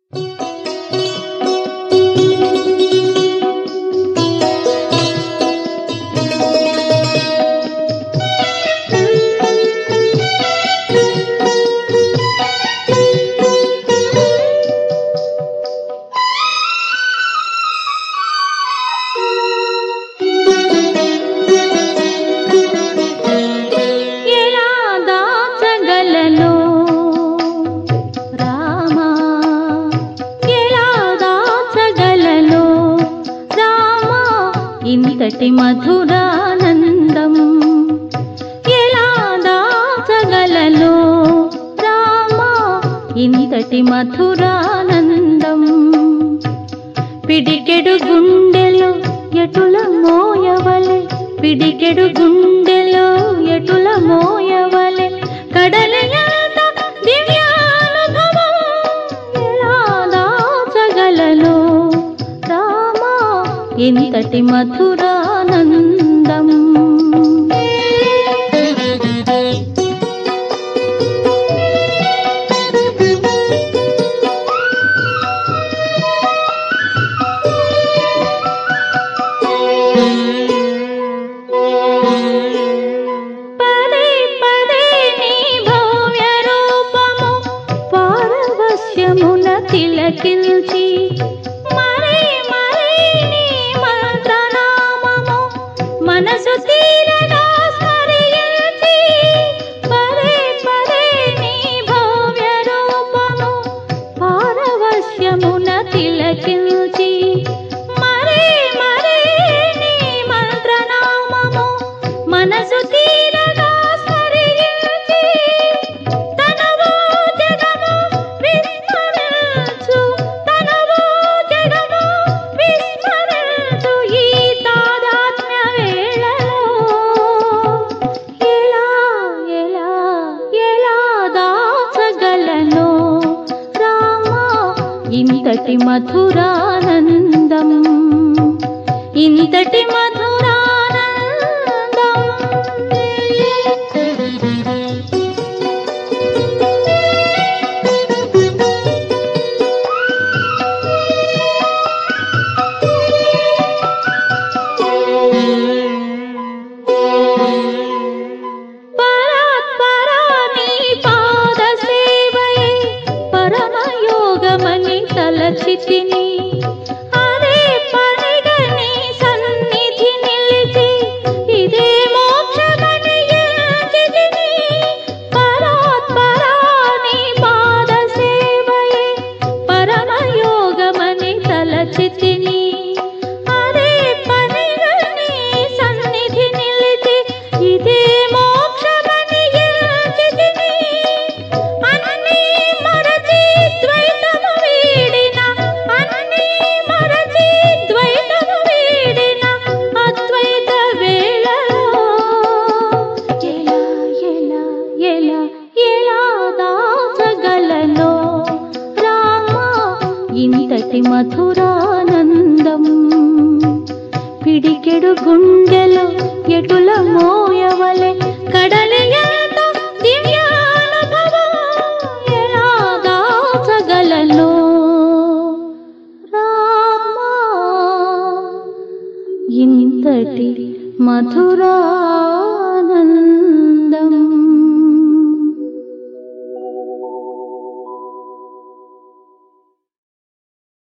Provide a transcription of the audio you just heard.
ఇంతటి మధురానందం ఎలా దాచగలను రామా, ఇంతటి మధురానందం. పిడికెడు గుండెలో ఎటుల మోయవలె, పిడికెడు గుండెలో ఎటుల మోయవలె, కడలయంత దివ్యానుభవం ఎలా దాచగలను రామా, ఇంతటి మధురానందం. పదే పదే నీ భవ్య రూపము పారవస్యమున తిలకించి, మరే మరే నీ మంత్రనామము మనసు తీరగా స్మరించి, పదే పదే నీ భవ్య రూపము పారవస్యమున తిలకించి, మరే మరే నీ మంత్రనామము మనసు తీరగా స్మరించి, తనవో జగము విస్మరించు, తనవో జగము విస్మరించు ఈ తాదాత్మ్య వేళలో ఎలా ఎలా ఎలా దాచగలను రామా, ఇంతటి మధురానందం, ఇంతటి మధురానందం. పరాత్పరా నీ పాద సేవయే పరమయోగమని తలచితిని, అదే పనిగా నీ సన్నిధి నిలిచి ఇదే మోక్షమని ఎంచితిని. పరాత్పరా నీ పాద సేవయే పరమయోగమని తలచితిని, అదే పనిగా నీ సన్నిధి నిలిచి ఇదే మోక్షమని ఎంచితిని. అన్నీ మరచి ద్వైతము వీడిన, అన్నీ మరచి ద్వైతము వీడిన అద్వైత వేళలో ఎలా ఎలా ఎలా ఎలా దాచగలను రామా, ఇంతటి మధురానందం. పిడికెడు గుండెలో ఎటుల మోయవలె, కడలియంత దివ్యానుభవం ఎలా దాచగలను రామా, ఇంతటి మధురానందం.